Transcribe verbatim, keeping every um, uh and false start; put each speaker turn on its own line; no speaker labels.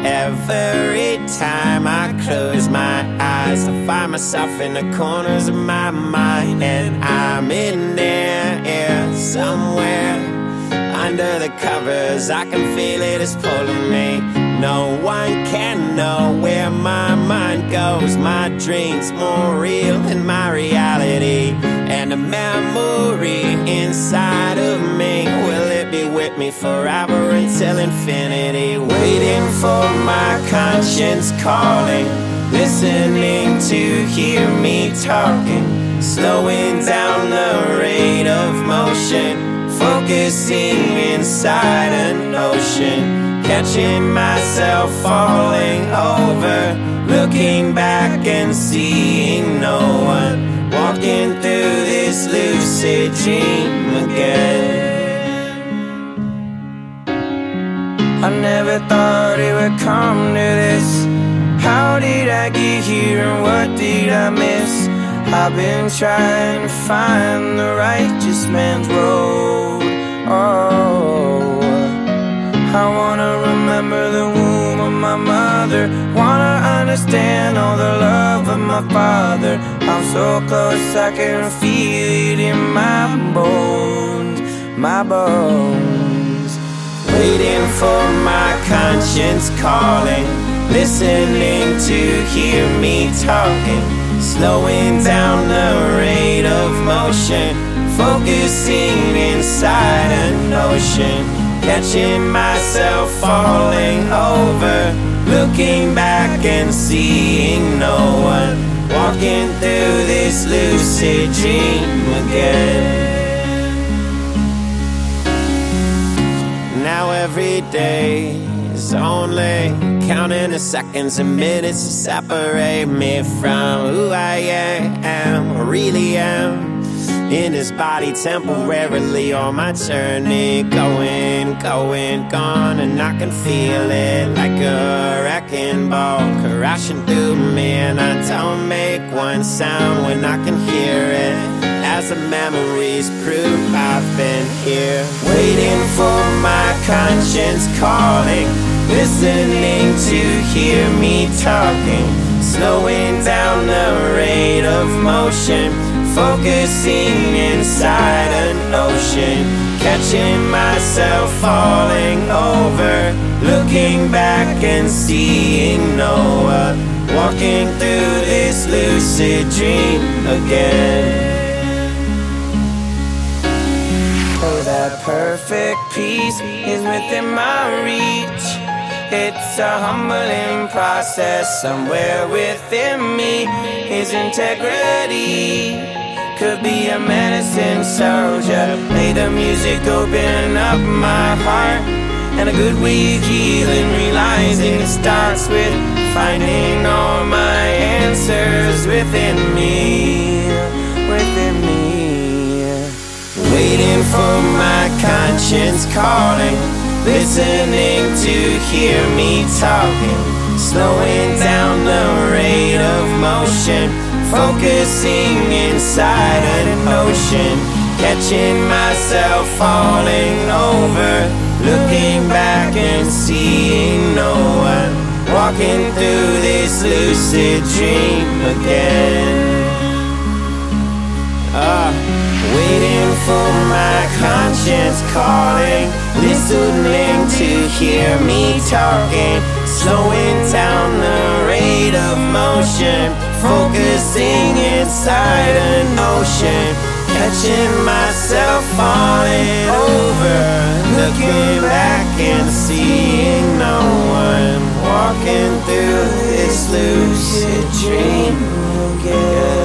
Every time I close my eyes, I find myself in the corners of my mind, and I'm in there, yeah, somewhere under the covers. I can feel it, it's pulling me. No one can know where my mind goes. My dream's more real than my reality, and the memory inside of me, will it be with me forever until infinity? Waiting for my conscience calling, listening to hear me talking, slowing down the rate of motion, focusing inside an ocean, catching myself falling over, looking back and seeing no one, walking through this lucid dream again. I never thought it would come to this. How did I get here and what did I miss? I've been trying to find the righteous man's road. Oh, I wanna remember the womb of my mother, wanna understand all the love of my father. I'm so close I can feel it in my bones, my bones. Waiting for my conscience calling, listening to hear me talking, slowing down the rate of motion, focusing inside an ocean, catching myself falling over, looking back and seeing no one, walking through this lucid dream again. Now every day is only counting the seconds and minutes to separate me from who I am, really am, in this body temporarily on my journey, going, going, gone, and I can feel it like a wrecking ball crashing through me, and I don't make one sound when I can hear it. As the memories prove, I've been here, waiting for my conscience calling, listening to hear me talking, slowing down the rate of motion, focusing inside an ocean, catching myself falling over, looking back and seeing no one, walking through this lucid dream again. Oh, that perfect peace is within my reach. It's a humbling process. Somewhere within me is integrity. Could be a medicine soldier. May the music open up my heart, and a good way of healing, realizing it starts with finding all my answers within me, within me. Waiting for my conscience calling, listening to hear me talking, slowing down the rate of motion, focusing inside an ocean, catching myself falling over, looking back and seeing no one, walking through this lucid dream again. Uh, waiting for my conscience calling, listening to hear me talking, slowing down the rate of motion, focusing inside an ocean, catching myself falling over, looking back and seeing no one, walking through this lucid dream again.